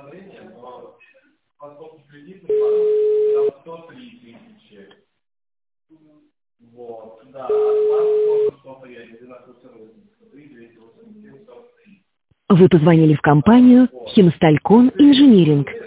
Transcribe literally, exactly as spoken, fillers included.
уведомление, но поскольку кредитный банк, там сто три тысячи. Вот, да, от вас тоже что-то я не знаю, сто три, двести восемьдесят семь, сорок три. Вы позвонили в компанию «Химсталькон Инжиниринг».